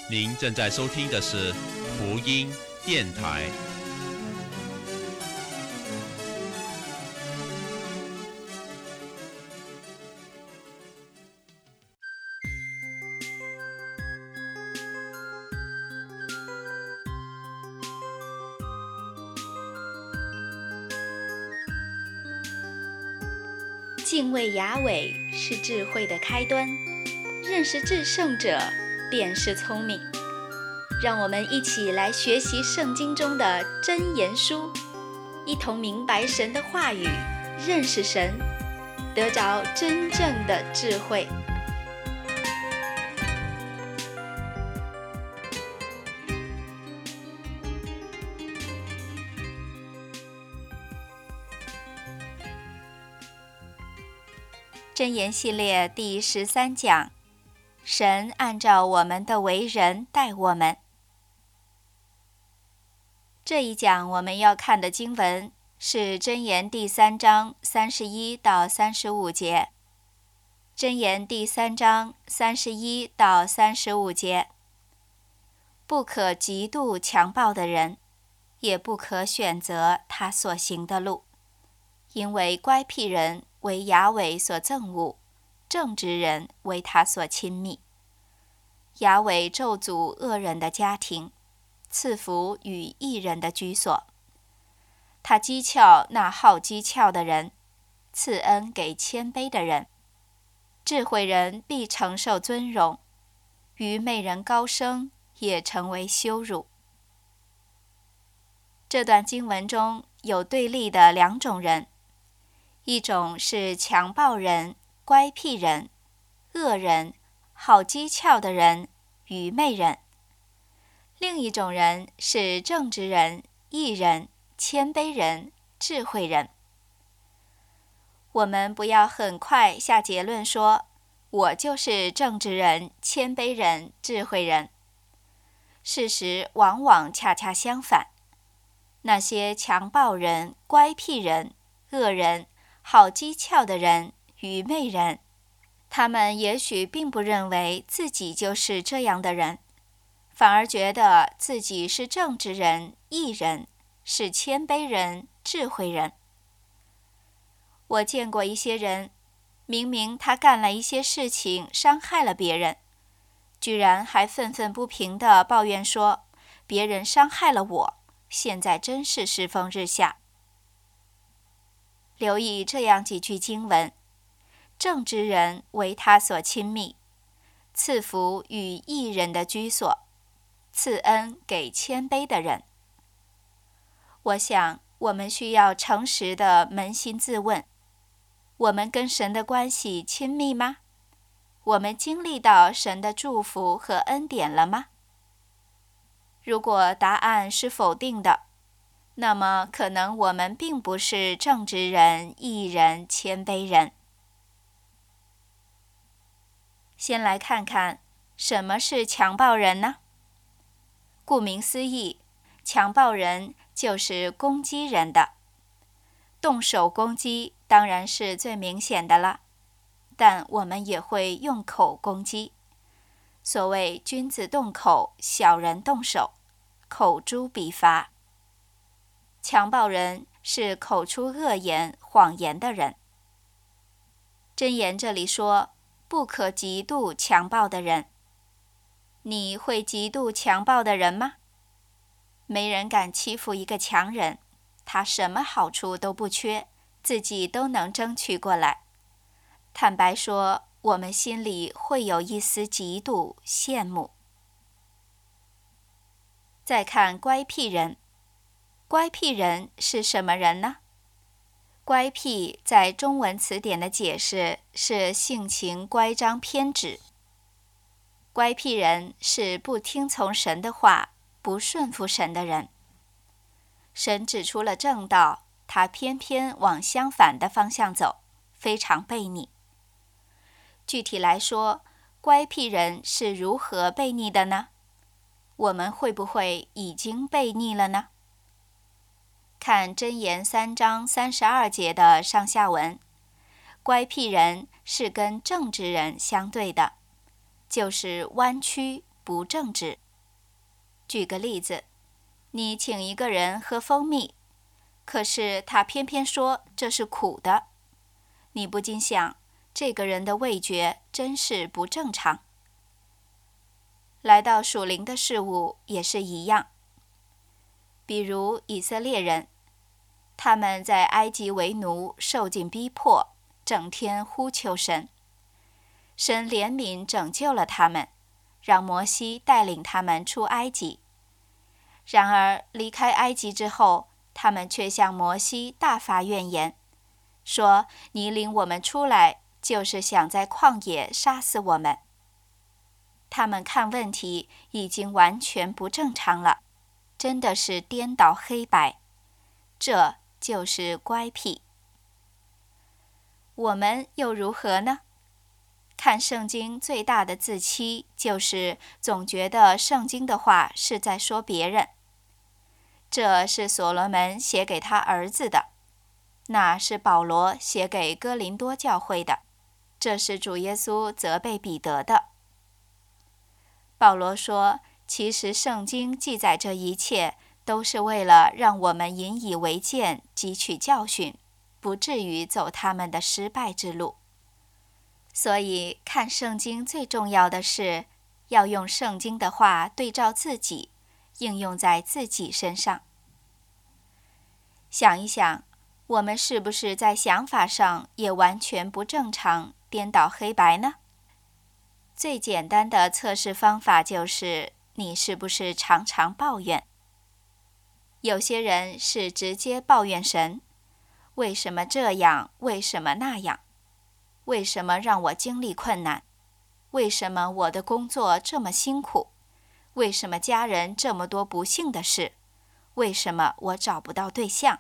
您正在收听的是福音电台。 敬畏雅伟是智慧的开端，认识至圣者便是聪明。让我们一起来学习圣经中的箴言书，一同明白神的话语，认识神，得着真正的智慧。箴言系列第13讲，神按照我们的为人待我们。这一讲我们要看的经文是箴言第3章31到35节。箴言第3章31到35节，不可嫉妒强暴的人，也不可选择他所行的路，因为乖僻人为雅伟所憎恶，正直人为他所亲密。雅伟咒诅恶人的家庭，赐福与义人的居所。他讥诮那好讥诮的人，赐恩给谦卑的人。智慧人必承受尊荣，愚昧人高升也成为羞辱。这段经文中有对立的两种人，一种是强暴人、乖僻人、恶人、好讥诮的人、愚昧人；另一种人是正直人、义人、谦卑人、智慧人。我们不要很快下结论说，我就是正直人、谦卑人、智慧人。事实往往恰恰相反，那些强暴人、乖僻人、恶人、好讥诮的人、愚昧人，他们也许并不认为自己就是这样的人，反而觉得自己是正直人、义人，是谦卑人、智慧人。我见过一些人，明明他干了一些事情伤害了别人，居然还愤愤不平地抱怨说，别人伤害了我，现在真是世风日下。留意这样几句经文，正直人为他所亲密，赐福与义人的居所，赐恩给谦卑的人。我想我们需要诚实地扪心自问，我们跟神的关系亲密吗？我们经历到神的祝福和恩典了吗？如果答案是否定的，那么可能我们并不是正直人、义人、谦卑人。先来看看什么是强暴人呢？顾名思义，强暴人就是攻击人的。动手攻击当然是最明显的了，但我们也会用口攻击。所谓君子动口，小人动手，口诛笔伐。强暴人是口出恶言、谎言的人。箴言这里说，不可嫉妒强暴的人。你会嫉妒强暴的人吗？没人敢欺负一个强人，他什么好处都不缺，自己都能争取过来。坦白说，我们心里会有一丝嫉妒、羡慕。再看乖僻人，乖僻人是什么人呢？乖僻在中文词典的解释是性情乖张偏执。乖僻人是不听从神的话，不顺服神的人。神指出了正道，他偏偏往相反的方向走，非常悖逆。具体来说，乖僻人是如何悖逆的呢？我们会不会已经悖逆了呢？看箴言3章32节的上下文，乖僻人是跟正直人相对的，就是弯曲、 不正直。举个例子，你请一个人喝蜂蜜，可是他偏偏说这是苦的，你不禁想，这个人的味觉真是不正常。来到属灵的事物也是一样，比如以色列人，他们在埃及为奴，受尽逼迫，整天呼求神，神怜悯拯救了他们，让摩西带领他们出埃及。然而离开埃及之后，他们却向摩西大发怨言，说你领我们出来，就是想在旷野杀死我们。他们看问题已经完全不正常了，真的是颠倒黑白，这就是乖僻。我们又如何呢？看圣经最大的自欺，就是总觉得圣经的话是在说别人。这是所罗门写给他儿子的，那是保罗写给哥林多教会的，这是主耶稣责备彼得的。保罗说，其实圣经记载这一切，都是为了让我们引以为戒，汲取教训，不至于走他们的失败之路。所以看圣经最重要的是，要用圣经的话对照自己，应用在自己身上。想一想，我们是不是在想法上也完全不正常，颠倒黑白呢？最简单的测试方法就是，你是不是常常抱怨？有些人是直接抱怨神，为什么这样？为什么那样？为什么让我经历困难？为什么我的工作这么辛苦？为什么家人这么多不幸的事？为什么我找不到对象？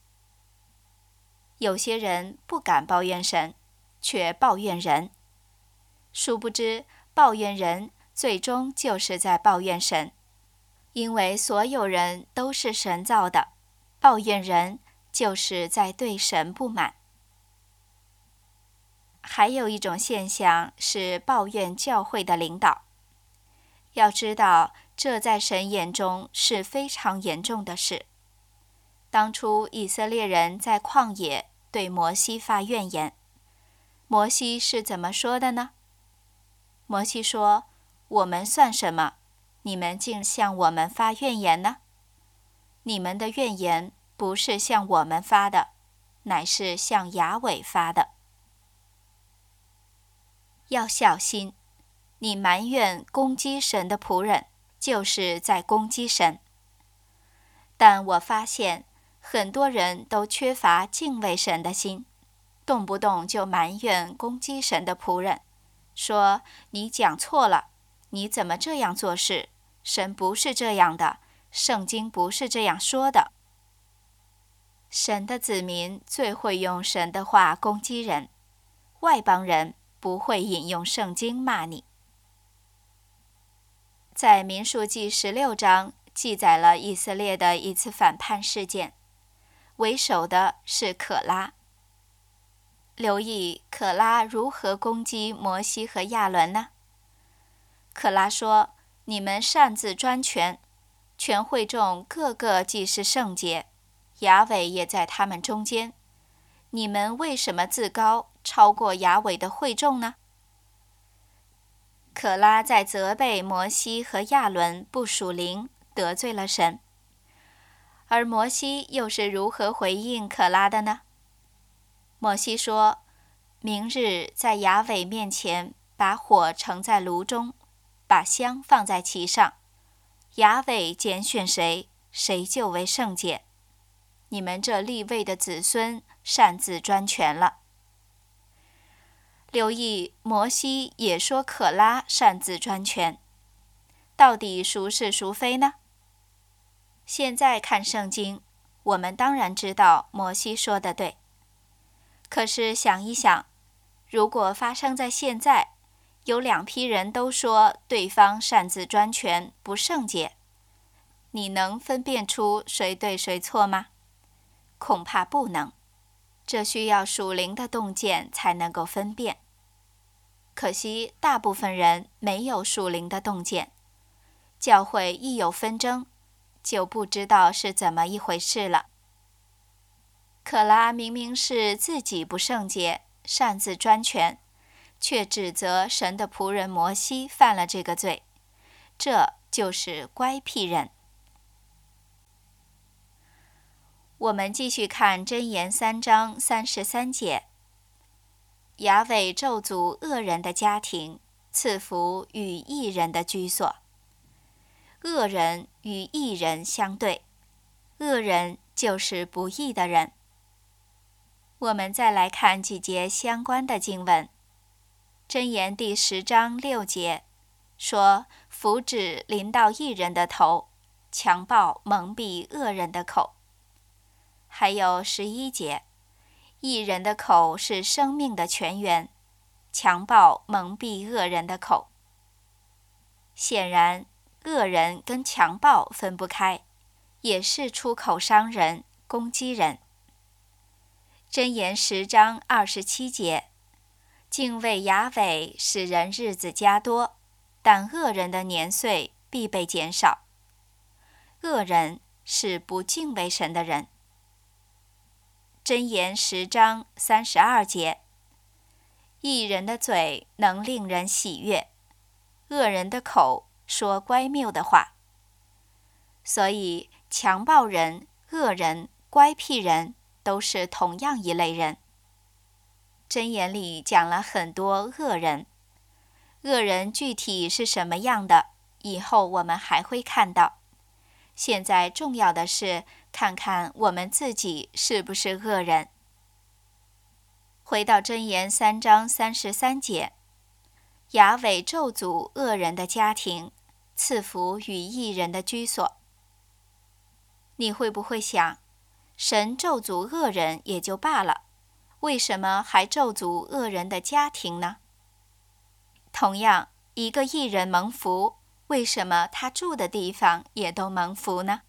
有些人不敢抱怨神，却抱怨人。殊不知，抱怨人最终就是在抱怨神，因为所有人都是神造的，抱怨人就是在对神不满。还有一种现象是抱怨教会的领导。要知道，这在神眼中是非常严重的事。当初以色列人在旷野对摩西发怨言，摩西是怎么说的呢？摩西说，我们算什么？你们竟向我们发怨言呢？你们的怨言不是向我们发的，乃是向雅伟发的。要小心，你埋怨攻击神的仆人，就是在攻击神。但我发现，很多人都缺乏敬畏神的心，动不动就埋怨攻击神的仆人，说你讲错了，你怎么这样做事？神不是这样的，圣经不是这样说的。神的子民最会用神的话攻击人，外邦人不会引用圣经骂你。在民数记16章记载了以色列的一次反叛事件，为首的是可拉。留意可拉如何攻击摩西和亚伦呢？可拉说，你们擅自专权，全会众个个既是圣洁，雅伟也在他们中间，你们为什么自高，超过雅伟的会众呢？可拉在责备摩西和亚伦不属灵，得罪了神。而摩西又是如何回应可拉的呢？摩西说，明日在雅伟面前把火盛在炉中，把香放在其上，雅伟拣选谁，谁就为圣洁。你们这利未的子孙擅自专权了。留意，摩西也说可拉擅自专权，到底孰是孰非呢？现在看圣经，我们当然知道摩西说的对。可是想一想，如果发生在现在，有两批人都说对方擅自专权，不圣洁，你能分辨出谁对谁错吗？恐怕不能，这需要属灵的洞见才能够分辨。可惜大部分人没有属灵的洞见， 教会一有纷争，就不知道是怎么一回事了。可拉明明是自己不圣洁，擅自专权，却指责神的仆人摩西犯了这个罪，这就是乖僻人。我们继续看箴言3章33节，雅伟咒诅恶人的家庭，赐福与义人的居所。恶人与义人相对，恶人就是不义的人。我们再来看几节相关的经文。箴言第10章6节说，福祉临到义人的头，强暴蒙蔽恶人的口。还有11节，义人的口是生命的泉源，强暴蒙蔽恶人的口。显然，恶人跟强暴分不开，也是出口伤人、攻击人。箴言10章27节，敬畏雅伟使人日子加多，但恶人的年岁必被减少。恶人是不敬畏神的人。箴言10章32节，义人的嘴能令人喜悦，恶人的口说乖谬的话。所以强暴人、恶人、乖僻人都是同样一类人。箴言里讲了很多恶人，恶人具体是什么样的，以后我们还会看到。现在重要的是看看我们自己是不是恶人。回到箴言3章33节，雅伟咒诅恶人的家庭，赐福与义人的居所。你会不会想，神咒诅恶人也就罢了，为什么还咒诅恶人的家庭呢？同样，一个义人蒙福，为什么他住的地方也都蒙福呢？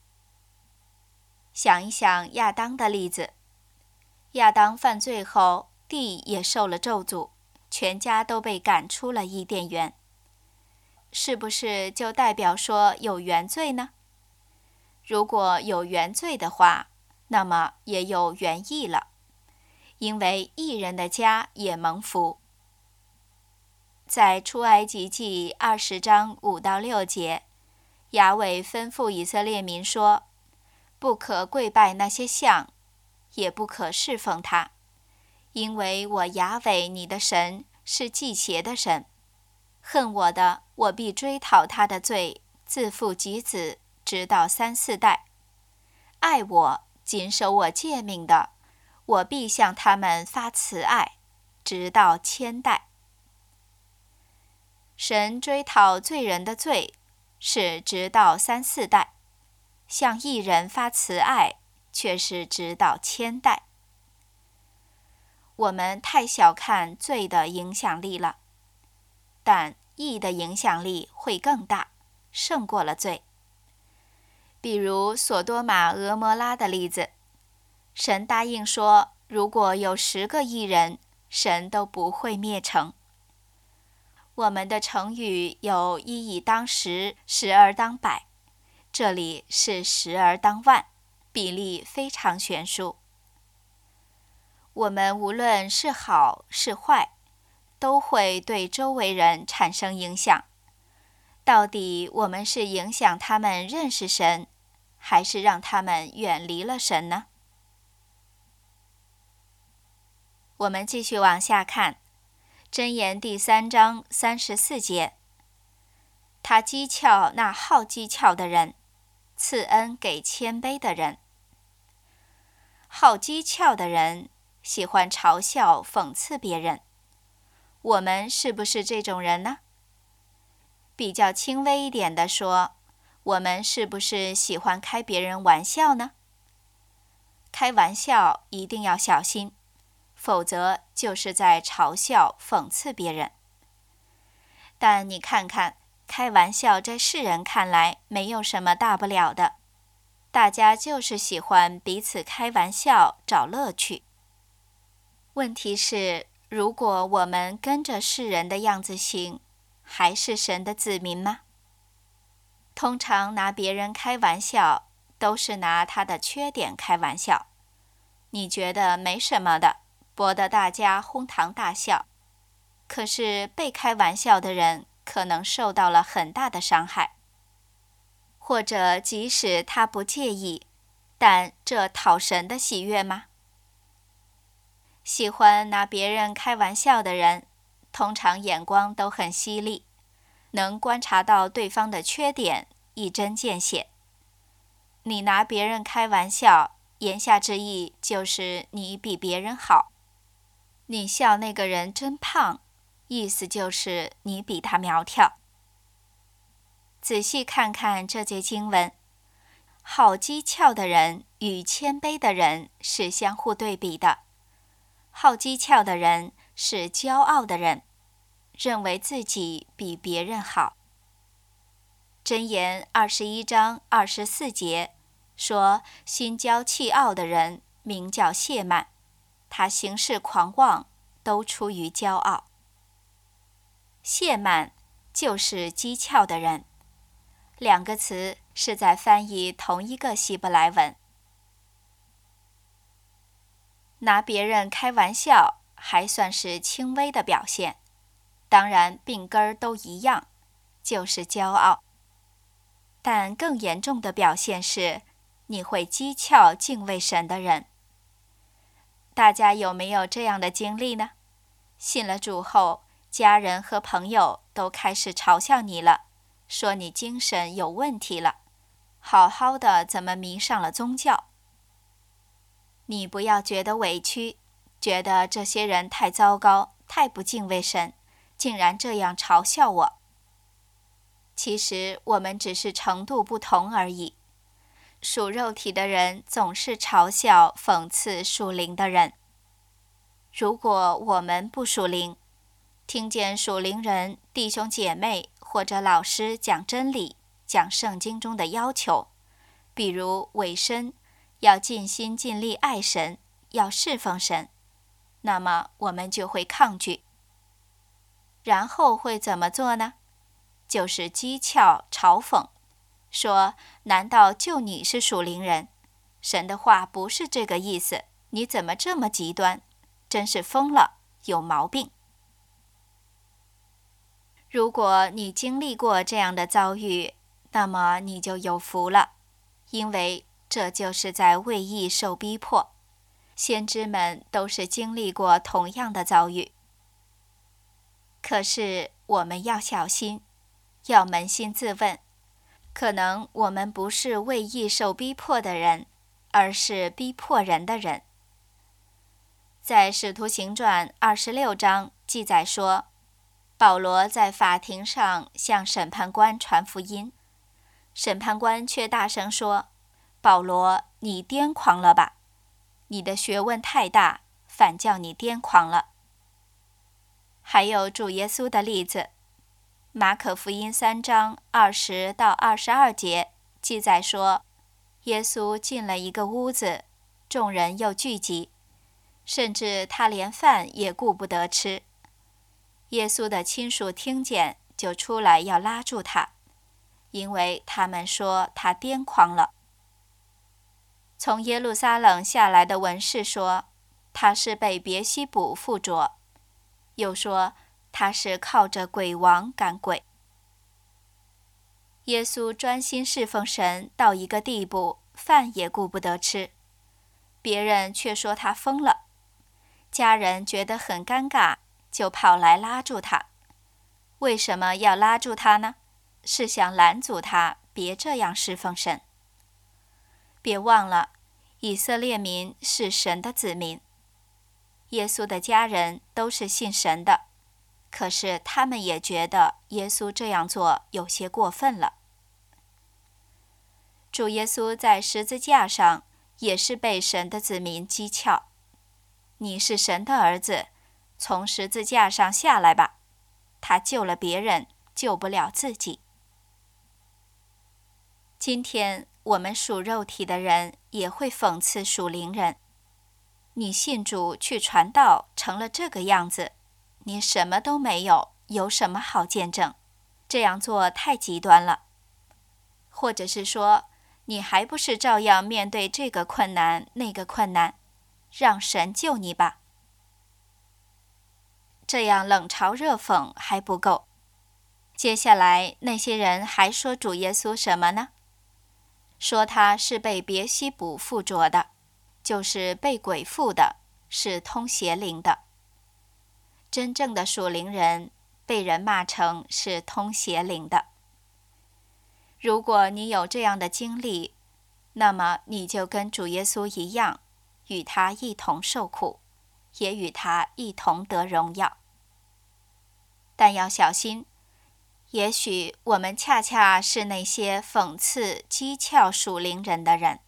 想一想亚当的例子，亚当犯罪后，地也受了咒诅，全家都被赶出了伊甸园。是不是就代表说有原罪呢？如果有原罪的话，那么也有原义了，因为义人的家也蒙福。在出埃及记20章5到6节，雅伟吩咐以色列民说，不可跪拜那些像，也不可侍奉他，因为我雅伟你的神是忌邪的神，恨我的，我必追讨他的罪，自父及子，直到3、4代；爱我、谨守我诫命的，我必向他们发慈爱，直到1000代。神追讨罪人的罪，是直到3、4代；向义人发慈爱，却是直到1000代。我们太小看罪的影响力了，但义的影响力会更大，胜过了罪。比如索多玛俄摩拉的例子，神答应说，如果有10个义人，神都不会灭城。我们的成语有1以当10，10而当百，这里是10而当万，比例非常悬殊。我们无论是好是坏，都会对周围人产生影响。到底我们是影响他们认识神，还是让他们远离了神呢？我们继续往下看，箴言第3章34节，他讥诮那好讥诮的人，赐恩给谦卑的人。好讥诮的人喜欢嘲笑、讽刺别人，我们是不是这种人呢？比较轻微一点的说，我们是不是喜欢开别人玩笑呢？开玩笑一定要小心，否则就是在嘲笑、讽刺别人。但你看看，开玩笑在世人看来没有什么大不了的，大家就是喜欢彼此开玩笑找乐趣。问题是，如果我们跟着世人的样子行，还是神的子民吗？ 通常拿别人开玩笑，都是拿他的缺点开玩笑。你觉得没什么的，博得大家哄堂大笑。可是被开玩笑的人可能受到了很大的伤害，或者即使他不介意，但这讨神的喜悦吗？喜欢拿别人开玩笑的人，通常眼光都很犀利，能观察到对方的缺点，一针见血。你拿别人开玩笑，言下之意就是你比别人好。你笑那个人真胖，意思就是你比他苗条。仔细看看这节经文，好机巧的人与谦卑的人是相互对比的。好机巧的人是骄傲的人，认为自己比别人好。箴言21章24节说，心骄气傲的人名叫谢曼，他行事狂妄，都出于骄傲。谢曼就是机巧的人，两个词是在翻译同一个希伯来文。拿别人开玩笑还算是轻微的表现，当然病根儿都一样，就是骄傲。但更严重的表现是，你会讥诮敬畏神的人。大家有没有这样的经历呢？信了主后，家人和朋友都开始嘲笑你了，说你精神有问题了，好好的怎么迷上了宗教？你不要觉得委屈，觉得这些人太糟糕，太不敬畏神，竟然这样嘲笑我。其实我们只是程度不同而已。属肉体的人总是嘲笑、讽刺属灵的人。如果我们不属灵，听见属灵人、弟兄姐妹或者老师讲真理、讲圣经中的要求，比如委身，要尽心尽力爱神，要侍奉神，那么我们就会抗拒。然后会怎么做呢？就是讥诮、嘲讽，说难道就你是属灵人？神的话不是这个意思，你怎么这么极端？真是疯了，有毛病。如果你经历过这样的遭遇，那么你就有福了，因为这就是在为义受逼迫。先知们都是经历过同样的遭遇。可是我们要小心，要扪心自问，可能我们不是为义受逼迫的人，而是逼迫人的人。在《使徒行传》26章记载说，保罗在法庭上向审判官传福音，审判官却大声说，保罗，你癫狂了吧？你的学问太大，反叫你癫狂了。还有主耶稣的例子，马可福音3章20到22节记载说，耶稣进了一个屋子，众人又聚集，甚至他连饭也顾不得吃。耶稣的亲属听见，就出来要拉住他，因为他们说他癫狂了。从耶路撒冷下来的文士说，他是被别西卜附着，又说他是靠着鬼王赶鬼。耶稣专心侍奉神到一个地步，饭也顾不得吃，别人却说他疯了。家人觉得很尴尬，就跑来拉住他。为什么要拉住他呢？是想拦阻他别这样侍奉神。别忘了，以色列民是神的子民，耶稣的家人都是信神的，可是他们也觉得耶稣这样做有些过分了。主耶稣在十字架上也是被神的子民讥诮，你是神的儿子，从十字架上下来吧。他救了别人，救不了自己。今天我们属肉体的人也会讽刺属灵人。你信主去传道成了这个样子，你什么都没有，有什么好见证？这样做太极端了。 或者是说，你还不是照样面对这个困难那个困难，让神救你吧。这样冷嘲热讽还不够，接下来那些人还说主耶稣什么呢？说他是被别西卜附着的，就是被鬼附的，是通邪灵的。真正的属灵人被人骂成是通邪灵的。如果你有这样的经历，那么你就跟主耶稣一样，与他一同受苦，也与他一同得荣耀。但要小心，也许我们恰恰是那些讽刺讥诮属灵人的人。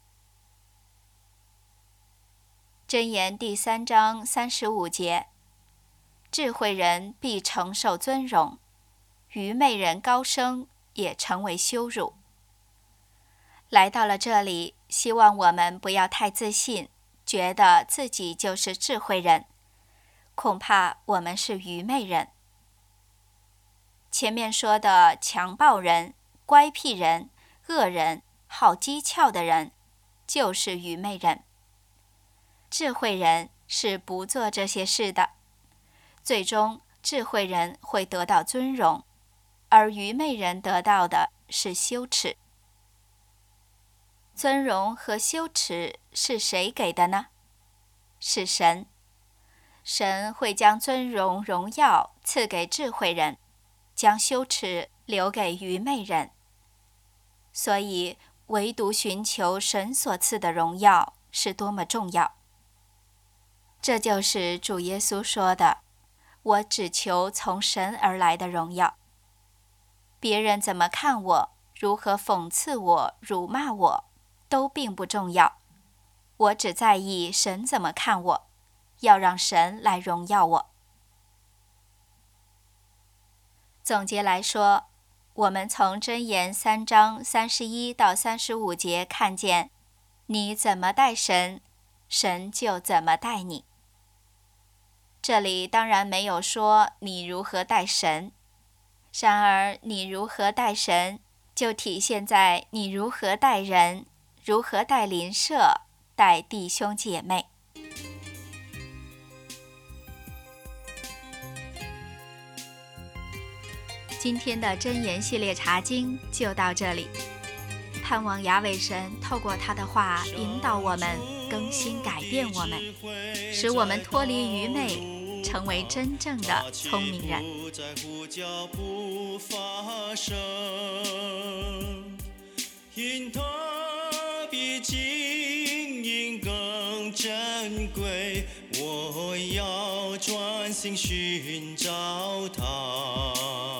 箴言第3章35节，智慧人必承受尊荣，愚昧人高升也成为羞辱。来到了这里，希望我们不要太自信，觉得自己就是智慧人，恐怕我们是愚昧人。前面说的强暴人、乖僻人、恶人、好讥诮的人，就是愚昧人。智慧人是不做这些事的，最终智慧人会得到尊荣，而愚昧人得到的是羞耻。尊荣和羞耻是谁给的呢？是神。神会将尊荣荣耀赐给智慧人，将羞耻留给愚昧人。所以唯独寻求神所赐的荣耀是多么重要。这就是主耶稣说的，我只求从神而来的荣耀。别人怎么看我，如何讽刺我、辱骂我，都并不重要。我只在意神怎么看我，要让神来荣耀我。总结来说，我们从箴言3章31到35节看见，你怎么待神，神就怎么待你。这里当然没有说你如何待神，然而你如何待神，就体现在你如何待人，如何待邻舍，待弟兄姐妹。今天的箴言系列查经就到这里，盼望雅伟神透过他的话引导我们，更新改变我们，使我们脱离愚昧，成为真正的聪明人。因他比金银更珍贵，我要专心寻找他。